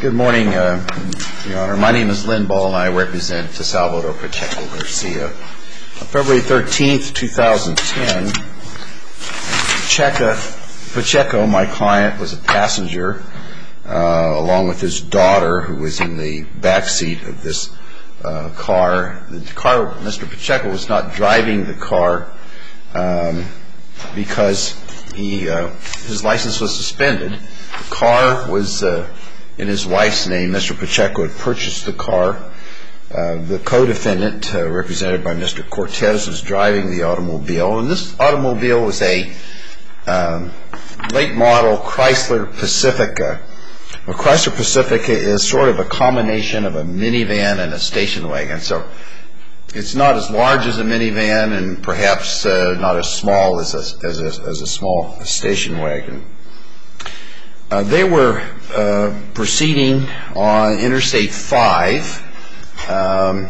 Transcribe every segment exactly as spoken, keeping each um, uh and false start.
Good morning, uh, Your Honor. My name is Lynn Ball, and I represent Salvador Pacheco Garcia. On February thirteenth, two thousand ten, Pacheco, Pacheco, my client, was a passenger, uh, along with his daughter, who was in the back seat of this uh, car. The car, Mister Pacheco was not driving the car um, because he, uh, his license was suspended. The car was uh, in his wife's name. Mister Pacheco had purchased the car. Uh, the co-defendant, uh, represented by Mister Cortez, was driving the automobile. And this automobile was a um, late model Chrysler Pacifica. A Chrysler Pacifica is sort of a combination of a minivan and a station wagon. So it's not as large as a minivan, and perhaps uh, not as small as a, as a, as a small station wagon. Uh, they were uh, proceeding on Interstate five, um,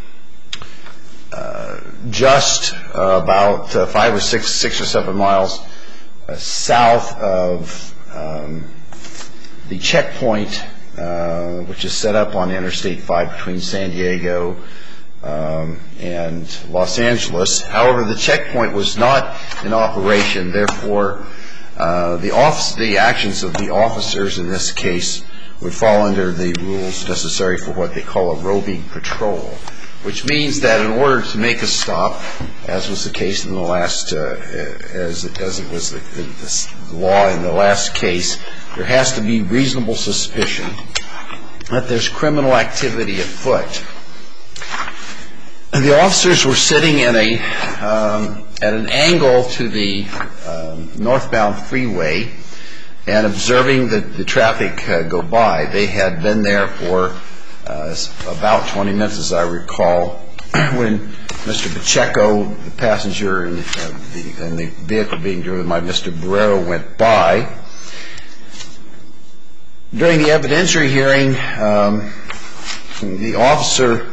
uh, just uh, about uh, five or six, six or seven miles uh, south of um, the checkpoint, uh, which is set up on Interstate five between San Diego um, and Los Angeles. However, the checkpoint was not in operation, therefore Uh, the, office, the actions of the officers in this case would fall under the rules necessary for what they call a roving patrol, which means that in order to make a stop, as was the case in the last, uh, as, as it was the, the law in the last case, there has to be reasonable suspicion that there's criminal activity afoot. The officers were sitting in a um, at an angle to the um, northbound freeway and observing the, the traffic uh, go by. They had been there for uh, about twenty minutes, as I recall, when Mister Pacheco, the passenger and, uh, the, and the vehicle being driven by Mister Barrero, went by. During the evidentiary hearing, um, the officer,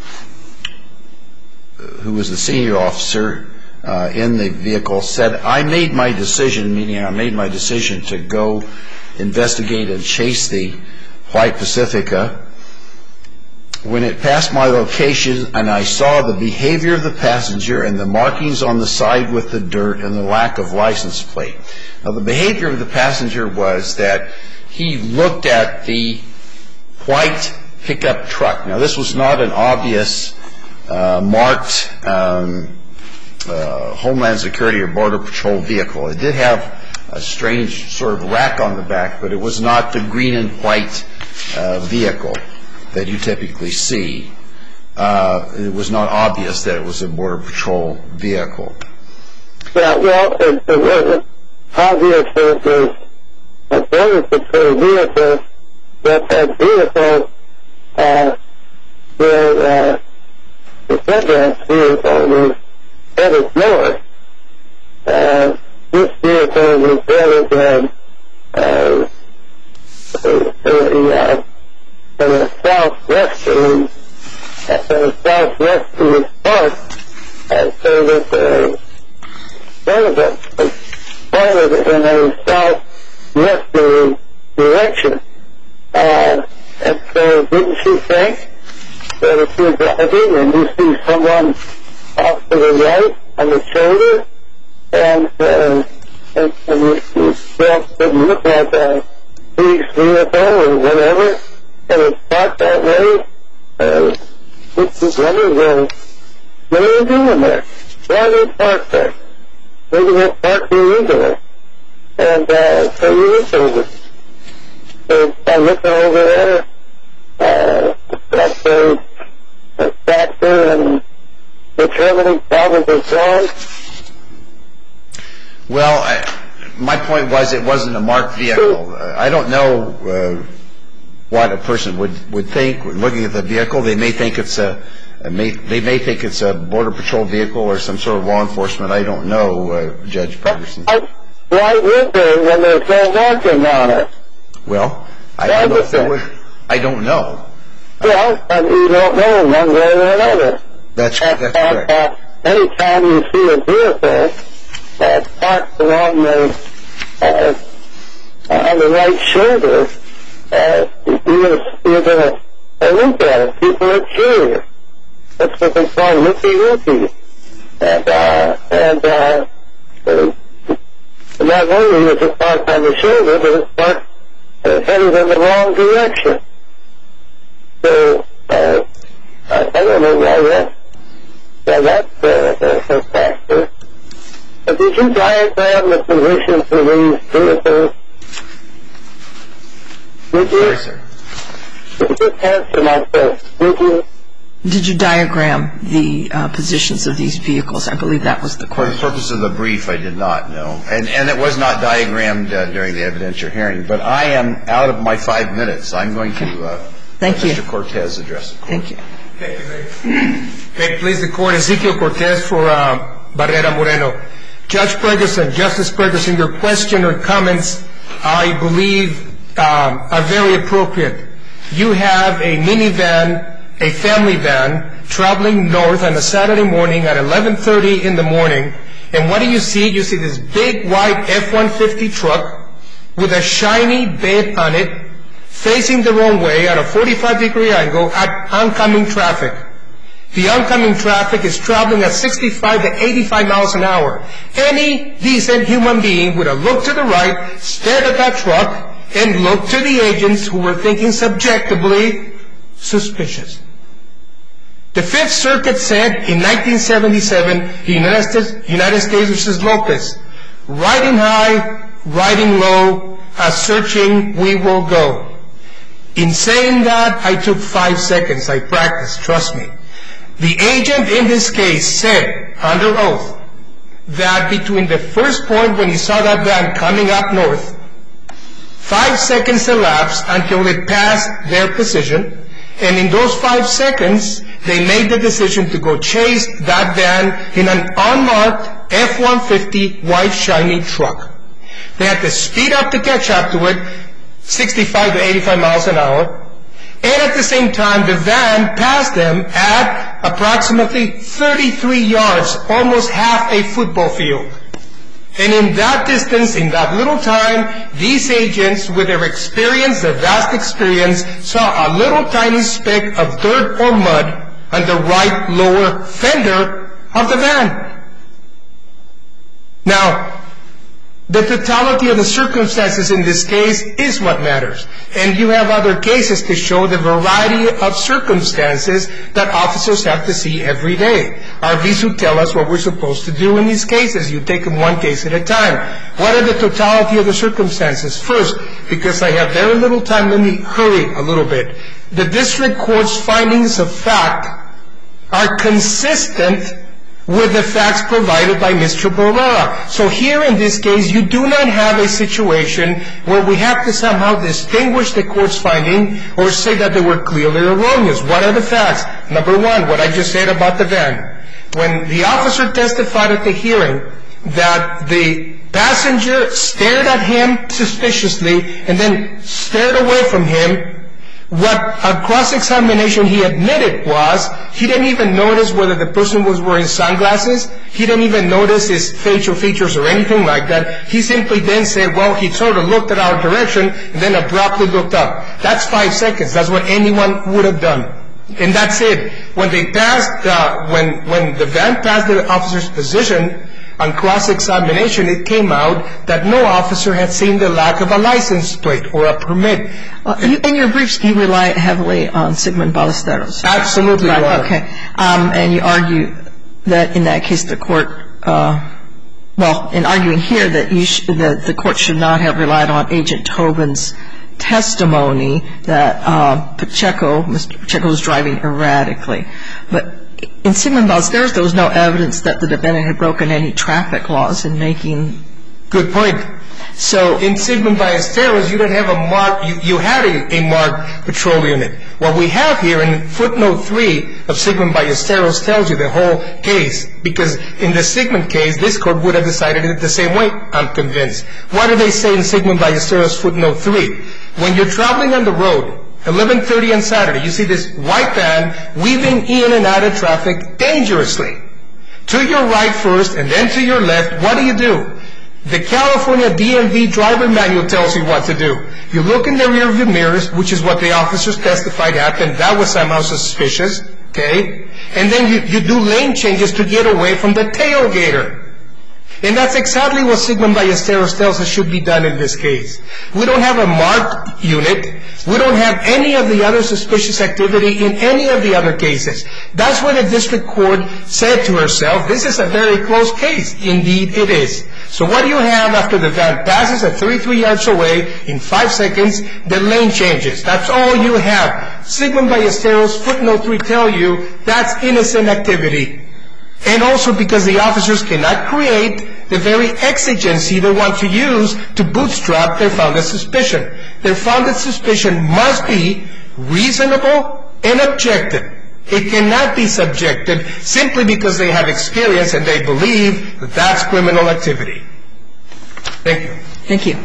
who was the senior officer uh, in the vehicle, said, I made my decision, meaning I made my decision to go investigate and chase the white Pacifica when it passed my location and I saw the behavior of the passenger and the markings on the side with the dirt and the lack of license plate. Now, the behavior of the passenger was that he looked at the white pickup truck. Now, this was not an obvious Uh, marked um, uh, Homeland Security or Border Patrol vehicle. It did have a strange sort of rack on the back, but it was not the green and white uh, vehicle that you typically see. Uh, it was not obvious that it was a Border Patrol vehicle. Yeah, well, it, it wasn't obvious that it was a Border Patrol vehicle, but that vehicle uh, where uh, the defendant's vehicle was headed north. Uh, this vehicle was headed uh, uh, uh, to the southwesterly, at the southwesterly part, uh, so that the part of it was pointed in a southwesterly direction. Uh, and so didn't you think that if you're driving and you see someone off to the right on the shoulder, and, uh, and, and you, you don't look like a police vehicle or whatever, and it's parked that way, uh, it's just wondering, well, what are they doing there? Why are they parked there? Maybe they're parked illegally. And, uh, so you look over. So by looking over there, uh, that's a, a factor in determining probable cause? Well, I, my point was it wasn't a marked vehicle. Uh, I don't know uh, what a person would, would think looking at the vehicle. They may think it's a, a may, they may think it's a Border Patrol vehicle or some sort of law enforcement. I don't know, uh, Judge Patterson. Why would they when there's no marking on it? Well, I don't know if there would. I don't know. Well, I mean, you don't know one way or another. That's, uh, that's uh, correct. Uh, anytime you see a vehicle uh, parked along the uh, on the right shoulder, uh, you you're, you're going to look at it. People are curious. That's what they call looky-looky. And, uh, and, uh, uh, not only is it parked on the shoulder, but it's parked uh, headed in the wrong direction. So, uh, I, I don't know why that, why that's uh, a factor. But did you diagram the position for these vehicles? Did you? Sorry, sir. Just answer my question. Did you? Did you diagram the uh, positions of these vehicles? I believe that was the For question. the purpose of the brief, I did not know. And, and it was not diagrammed uh, during the evidentiary hearing. But I am out of my five minutes. I'm going to uh, Thank let you. Mister Cortez address the court. Thank you. Thank you, Mayor. May it please the court, Ezekiel Cortez for uh, Barrera Moreno. Judge Ferguson, Justice Ferguson, your question or comments, I believe, um, are very appropriate. You have a minivan, a family van, traveling north on a Saturday morning at eleven thirty in the morning, and what do you see? You see this big white F one fifty truck with a shiny bed on it, facing the wrong way at a forty-five degree angle at oncoming traffic. The oncoming traffic is traveling at sixty-five to eighty-five miles an hour. Any decent human being would have looked to the right, stared at that truck, and looked to the agents who were thinking subjectively suspicious. The Fifth Circuit said in nineteen seventy-seven, the United States, United States versus Lopez, riding high, riding low, as searching we will go. In saying that, I took five seconds. I practiced, trust me. The agent in this case said, under oath, that between the first point when he saw that van coming up north, five seconds elapsed until it passed their position, and in those five seconds, they made the decision to go chase that van in an unmarked F one fifty white shiny truck. They had to speed up to catch up to it, sixty-five to eighty-five miles an hour, and at the same time, the van passed them at approximately thirty-three yards, almost half a football field. And in that distance, in that little time, these agents, with their experience, their vast experience, saw a little tiny speck of dirt or mud on the right lower fender of the van. Now, the totality of the circumstances in this case is what matters. And you have other cases to show the variety of circumstances that officers have to see every day. Our visu tell us what we're supposed to do in these cases. You take them one case at a time. What are the totality of the circumstances? First, because I have very little time, let me hurry a little bit. The district court's findings of fact are consistent with the facts provided by Mister Barrera. So here in this case, you do not have a situation where we have to somehow distinguish the court's finding or say that they were clearly erroneous. What are the facts? Number one, what I just said about the van. When the officer testified at the hearing that the passenger stared at him suspiciously and then stared away from him, what a cross-examination he admitted was he didn't even notice whether the person was wearing sunglasses. He didn't even notice his facial features or anything like that. He simply then said, well, he sort of looked at our direction and then abruptly looked up. That's five seconds. That's what anyone would have done. And that's it. When they passed, uh, when, when the van passed the officer's position, on cross-examination, it came out that no officer had seen the lack of a license plate or a permit. Well, you, in your briefs, you rely heavily on Sigmund Ballesteros. Absolutely, right, Your Honor. Okay. Um, and you argue that in that case, the court, uh, well, in arguing here that, you sh- that the court should not have relied on Agent Tobin's testimony that uh, Pacheco, Mister Pacheco was driving erratically. But in Sigmund Ballesteros, there was no evidence that the defendant had broken any traffic laws in making. Good point. So in Sigmund Ballesteros, you didn't have a marked, you, you had a, a marked patrol unit. What we have here in footnote three of Sigmund Ballesteros tells you the whole case, because in the Sigmund case, this court would have decided it the same way, I'm convinced. What do they say in Sigmund Ballesteros footnote three? When you're traveling on the road, eleven thirty on Saturday, you see this white van weaving in and out of traffic dangerously. To your right first and then to your left, what do you do? The California D M V driver manual tells you what to do. You look in the rear view mirrors, which is what the officers testified happened. That was somehow suspicious, okay? And then you, you do lane changes to get away from the tailgater. And that's exactly what Sigmund Ballesteros tells us should be done in this case. We don't have a marked unit. We don't have any of the other suspicious activity in any of the other cases. That's why the district court said to herself, this is a very close case. Indeed, it is. So what do you have after the van passes at thirty-three yards away in five seconds? The lane changes. That's all you have. Sigmund Ballesteros, footnote three, tell you that's innocent activity. And also because the officers cannot create the very exigency they want to use to bootstrap their founded suspicion. Their founded suspicion must be reasonable and objective. It cannot be subjective simply because they have experience and they believe that that's criminal activity. Thank you. Thank you.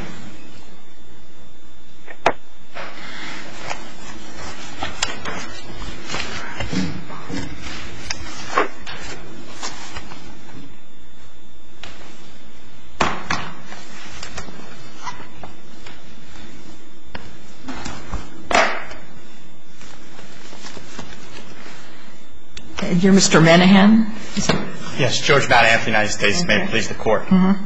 You're Mister Manahan? Yes, George Manahan of the United States. Okay. May it please the Court. Mm-hmm.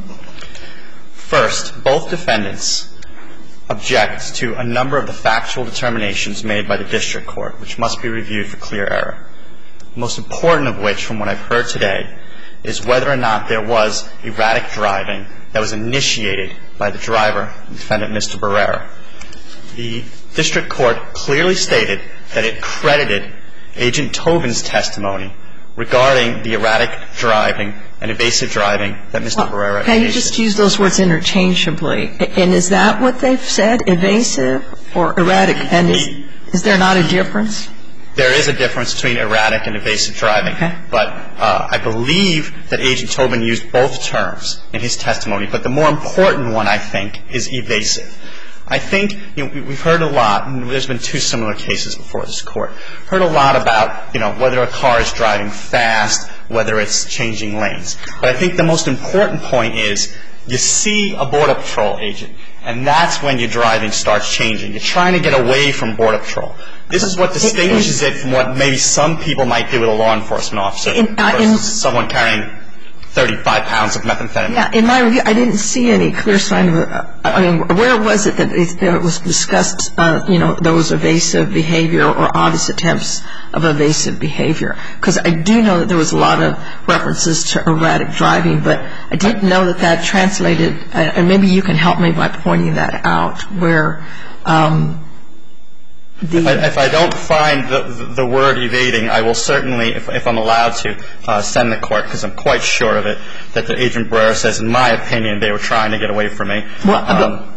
First, both defendants object to a number of the factual determinations made by the district court, which must be reviewed for clear error. The most important of which, from what I've heard today, is whether or not there was erratic driving that was initiated by the driver, defendant Mister Barrera. The district court clearly stated that it credited Agent Tobin's testimony regarding the erratic driving and evasive driving that Mister Well, Barrera engaged can in. you just use those words interchangeably? And is that what they've said, evasive or erratic? And is, is there not a difference? There is a difference between erratic and evasive driving. Okay. But uh, I believe that Agent Tobin used both terms in his testimony. But the more important one, I think, is evasive. I think, you know, we've heard a lot, and there's been two similar cases before this Court, heard a lot about, you know, whether a car is driving fast, whether it's changing lanes. But I think the most important point is you see a Border Patrol agent, and that's when your driving starts changing. You're trying to get away from Border Patrol. This is what distinguishes it from what maybe some people might do with a law enforcement officer versus someone carrying thirty-five pounds of methamphetamine. Yeah, in my review, I didn't see any clear sign of a, I mean, where was it that it, it was discussed, uh, you know, those evasive behavior or obvious attempts of evasive behavior? Because I do know that there was a lot of references to erratic driving, but I didn't know that that translated, and maybe you can help me by pointing that out, where um, the... If I, if I don't find the, the word evading, I will certainly, if, if I'm allowed to, uh, send the Court, because I'm quite sure of it, that the Agent Barrera says, in my opinion, they were trying to get away from me. Well, um,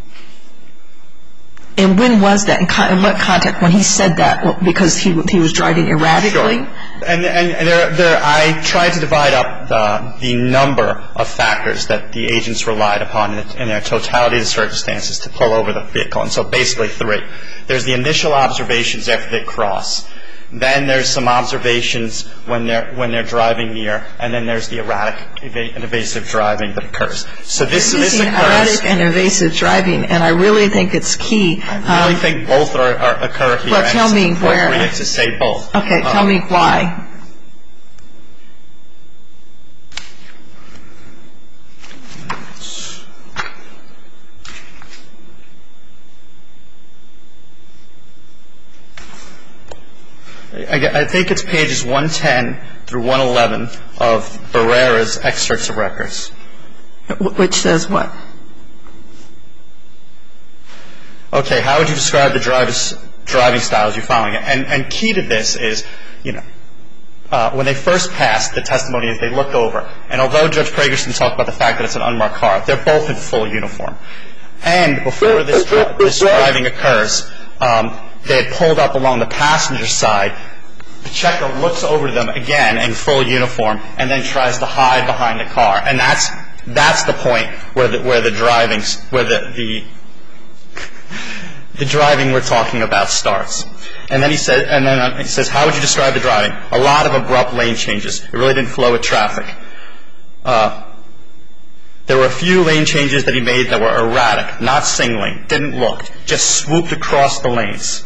and when was that? In, con- in what context? When he said that? Well, because he he was driving erratically? Sure. And, and, and there, there, I tried to divide up the, the number of factors that the agents relied upon in, in their totality of the circumstances to pull over the vehicle. And so basically three. There's the initial observations after they cross. Then there's some observations when they're when they're driving near, and then there's the erratic eva- and evasive driving that occurs. So this this occurs. Erratic and evasive driving, and I really think it's key. I really um, think both are, are occur here. Well, tell me where. It's appropriate to say both. Okay, tell um, me why. I think it's pages one ten through one eleven of Barrera's excerpts of records. Which says what? Okay, how would you describe the driver's driving style as you're following it? And, and key to this is, you know, uh, when they first passed, the testimony is they look over. And although Judge Pragerson talked about the fact that it's an unmarked car, they're both in full uniform. And before this, dri- this driving occurs, um, they had pulled up along the passenger side. Pacheco looks over to them again in full uniform and then tries to hide behind the car. And that's that's the point where the where the driving where the the, the driving we're talking about starts. And then he said, and then he says, "How would you describe the driving?" A lot of abrupt lane changes. It really didn't flow with traffic. Uh, There were a few lane changes that he made that were erratic, not signaling, didn't look, just swooped across the lanes.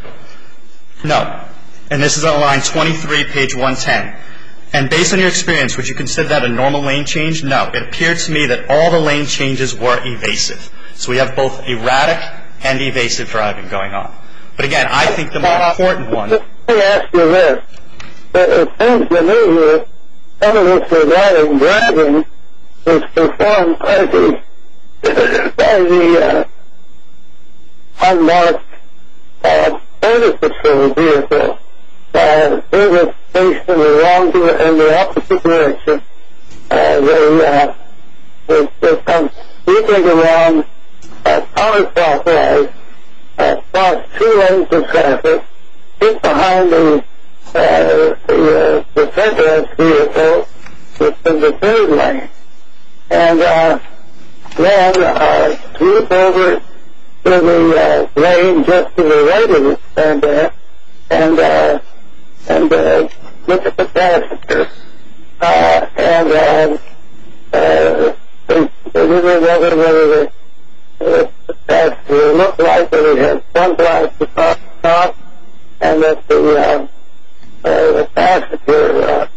No. And this is on line twenty-three, page one ten. And based on your experience, would you consider that a normal lane change? No. It appeared to me that all the lane changes were evasive. So we have both erratic and evasive driving going on. But again, I think the more important one... Let me ask you this. It seems to me that some of this erratic driving is performed by the, by the uh, unmarked uh, Border Patrol vehicle. Uh, they were faced in the wrong, in the opposite direction. Uh, they, uh, they, they come sweeping around uh, counterclockwise, uh, cross two lanes of traffic, get behind the, uh, the, uh, the defendant's vehicle, which is in the third lane, and, uh, then, uh, sweep over to the, uh, lane just to the right of the defendant, and, uh, and, uh, look at the passenger, uh, and, uh, uh, they, they didn't know whether the, uh, the passenger looked like that he had sunglasses on top, and that the, uh, uh, the passenger, uh,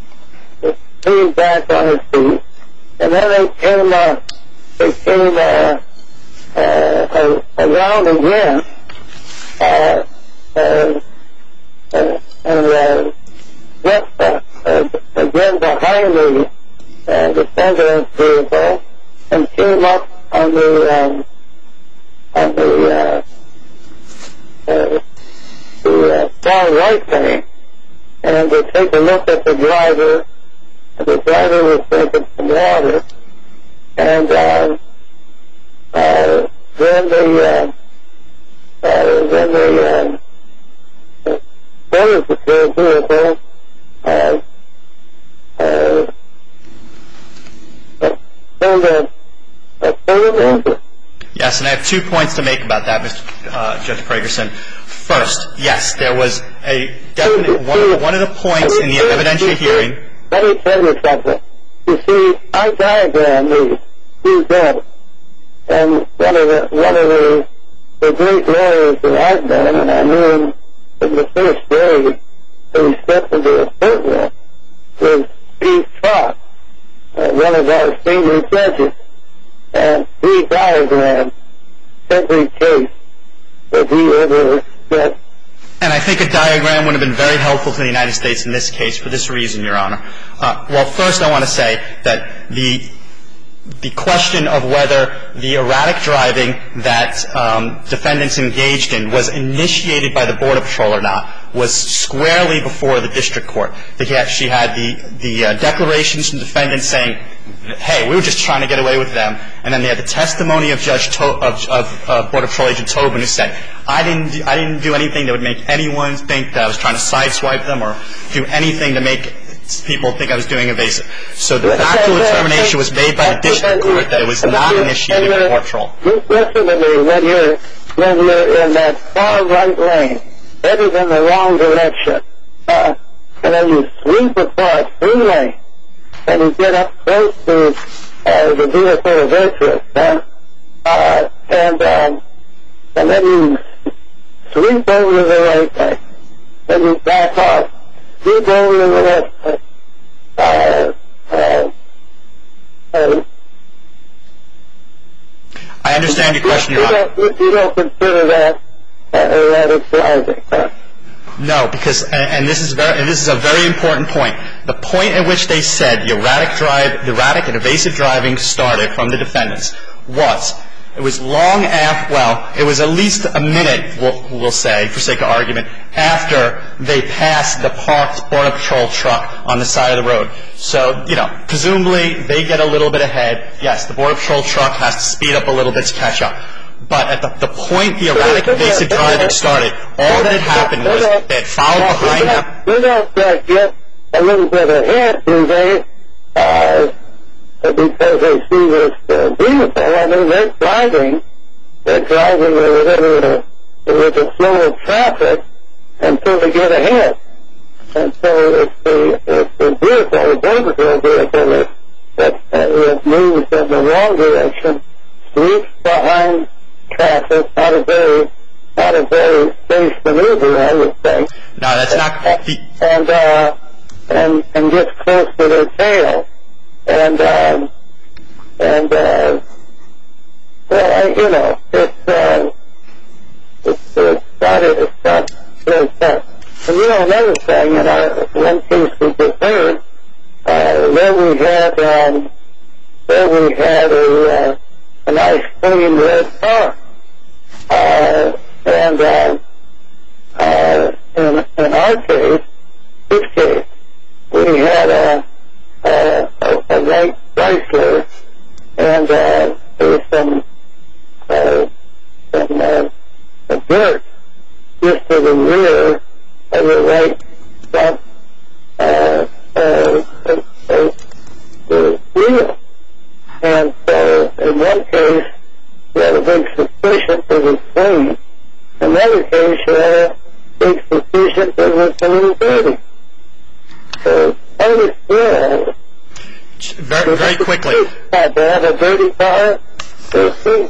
leaned back on his feet, and then they came, uh, they came, uh, uh, around again, uh, uh, uh, and, uh, left, uh, uh, again behind the, uh, defendant's vehicle, and came up on the, um, on the, uh, uh, the, uh, far right lane, and to take a look at the driver, and the driver was taking some water, and, uh, uh, then the, uh, uh, then the, uh, Border Patrol vehicle, uh, uh, pulled a, uh, pulled him over. Yes, and I have two points to make about that, Mister Uh, Judge Pragerson. First, yes, there was a definite, one, one of the points in the evidentiary hearing. Let me tell you something. You see, I diagrammed these two dead, and one of the, one of the, the great lawyers that I've known, and I knew him from the first day that he stepped into a courtroom, was Steve Trott, uh, one of our senior judges, and he diagrammed every case that he ever did. And I think a diagram would have been very helpful to the United States in this case for this reason, Your Honor. Uh, well, first I want to say that the the question of whether the erratic driving that um, defendants engaged in was initiated by the Border Patrol or not was squarely before the district court. She had the, the uh, declarations from defendants saying, hey, we were just trying to get away with them. And then they had the testimony of Judge to- of, of uh, Border Patrol Agent Tobin who said, I didn't, do, I didn't do anything that would make anyone think that I was trying to sideswipe them or do anything to make people think I was doing evasive. So the factual determination was made by the district court that it was not initiated by Border Patrol. Listen to me, when you're, when you're in that far right lane, headed in the wrong direction, uh, and then you sweep across three lanes, and you get up close to uh, the vehicle of interest, huh? uh, and, um, and then you sweep over to the right lane, then you back off, sweep over to the left lane. Uh, uh, uh, I understand your question, Your Honor. You don't, you don't consider that uh, erratic driving, huh? No, because, and this is very, and this is a very important point. The point at which they said the erratic drive, the erratic and evasive driving started from the defendants was, it was long after, well, it was at least a minute, we'll, we'll say, for sake of argument, after they passed the parked Border Patrol truck on the side of the road. So, you know, presumably they get a little bit ahead. Yes, the Border Patrol truck has to speed up a little bit to catch up. But at the, the point the erratic and evasive driving started, all that had happened was they had followed behind them. We don't uh, get a little bit ahead, do they? Uh, because they see this uh, vehicle. I mean, they're driving. They're driving with a, with a flow of traffic until they get ahead. And so it's the, it's the vehicle, the Border Patrol vehicle that, that's uh, moves in the wrong direction, sweeps behind traffic, not a very, not a very safe maneuver, I would think. No, that's not. And uh, and and gets close to their tail, and um, and uh, well, I, you know, it's uh, it's it's not it's not very tough. And you know, another thing, in our one case we just heard, uh, there we had um, there we had a uh, a nice clean red car, uh, and uh, uh, in in our case, this case, we had a a, a, a white Chrysler, and uh, there was some uh, some uh, dirt just to the rear of the right front uh, uh, uh, uh, the wheel. And so in one case, you had a big suspicion it was clean. In another case, you had a big suspicion it was a little dirty. So, understand. Very, very quickly. They have a dirty car. They're clean.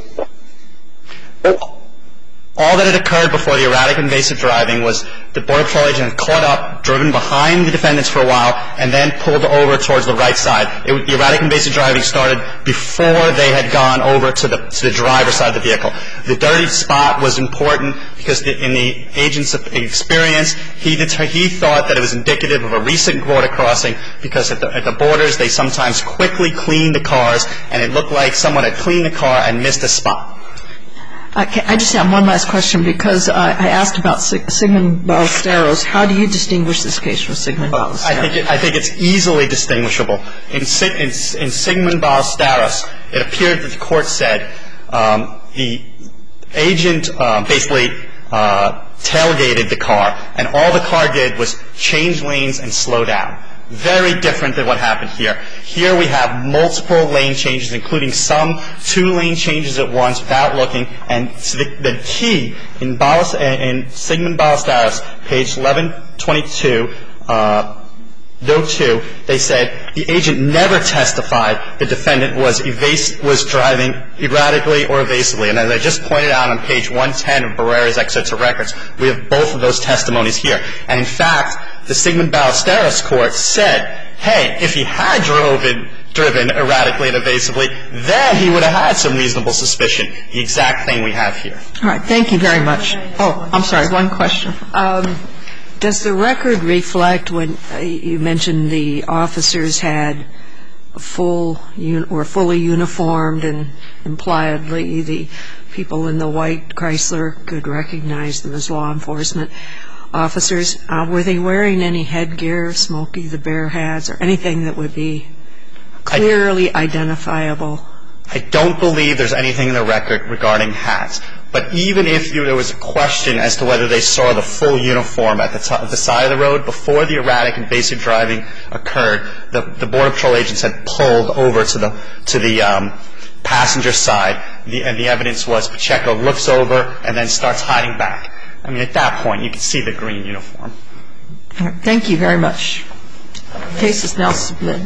All that had occurred before the erratic invasive driving was the Border Patrol agent had caught up, driven behind the defendants for a while, and then pulled over towards the right side. It, the erratic invasive driving started before they had gone over to the, to the driver's side of the vehicle. The dirty spot was important because the, in the agent's experience, he, deter, he thought that it was indicative of a recent border crossing because at the, at the borders they sometimes quickly cleaned the cars, and it looked like someone had cleaned the car and missed a spot. Okay, I just have one last question because uh, I asked about Sig- Sigmund Ballesteros. How do you distinguish this case from Sigmund Ballesteros? I think, it, I think it's easily distinguishable. In, Sig- in, in Sigmund Ballesteros, it appeared that the court said um, the agent uh, basically uh, tailgated the car, and all the car did was change lanes and slow down. Very different than what happened here. Here we have multiple lane changes, including some two-lane changes at once without looking. And the, the key in, Ballest, in Sigmund Ballesteros, page eleven twenty-two, uh, note two, they said the agent never testified the defendant was evas- was driving erratically or evasively. And as I just pointed out on page one ten of Barrera's excerpts of records, we have both of those testimonies here. And in fact, the Sigmund Ballesteros court said, hey, if he had driven, driven erratically and evasively, then he would have had some reasonable suspicion. The exact thing we have here. All right. Thank you very much. Oh, I'm sorry. One question. Um, does the record reflect when uh, you mentioned the officers had a full un- or fully uniformed and impliedly the people in the white Chrysler could recognize them as law enforcement officers? Uh, were they wearing any headgear, Smokey the Bear hats, or anything that would be clearly I, identifiable? I don't believe there's anything in the record regarding hats. But even if you, there was a question as to whether they saw the full uniform at the, t- at the side of the road before the erratic invasive driving occurred, the, the Border Patrol agents had pulled over to the to the um, passenger side, the, and the evidence was Pacheco looks over and then starts hiding back. I mean, at that point, you can see the green uniform. All right. Thank you very much. Case is now submitted.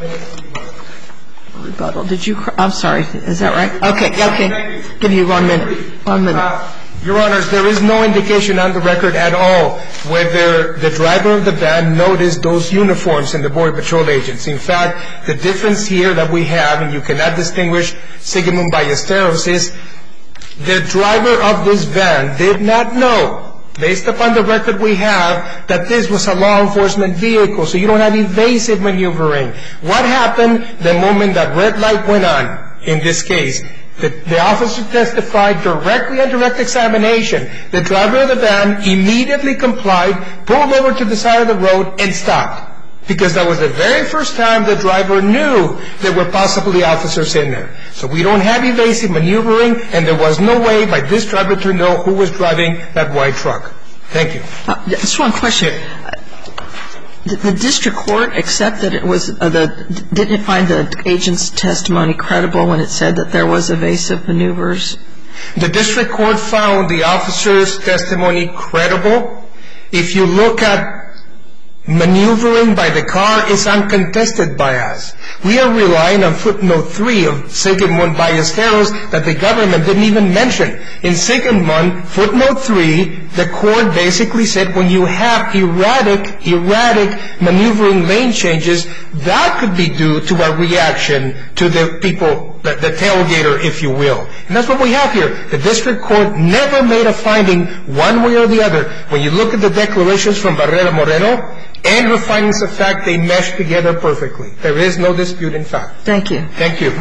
Rebuttal. Did you? I'm sorry. Is that right? Okay. Okay. Give you one minute. One minute. Uh, Your Honors, there is no indication on the record at all whether the driver of the van noticed those uniforms in the Border Patrol agents. In fact, the difference here that we have, and you cannot distinguish Sigmund Ballesteros, is the driver of this van did not know, based upon the record we have, that this was a law enforcement vehicle, so you don't have evasive maneuvering. What happened the moment that red light went on in this case? The, the officer testified directly on direct examination. The driver of the van immediately complied, pulled over to the side of the road, and stopped. Because that was the very first time the driver knew there were possibly officers in there. So we don't have evasive maneuvering, and there was no way by this driver to know who was driving that white truck. Thank you. Uh, just one question. Uh, did the district court accept that it was uh, the? Didn't it find the agent's testimony credible when it said that there was evasive maneuvers? The district court found the officer's testimony credible. If you look at maneuvering by the car is uncontested by us. We are relying on footnote three of Sigismund Ballesteros that the government didn't even mention. In Sigismund, footnote three, the court basically said when you have erratic, erratic maneuvering lane changes, that could be due to a reaction to the people, the, the tailgater, if you will. And that's what we have here. The district court never made a finding one way or the other. When you look at the declarations from Barrera Moreno and her findings of fact, they mesh together perfectly. There is no dispute in fact. Thank you. Thank you.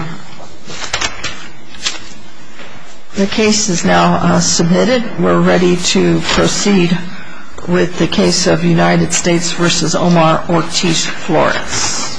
The case is now uh, submitted. We're ready to proceed with the case of United States versus Omar Ortiz Flores.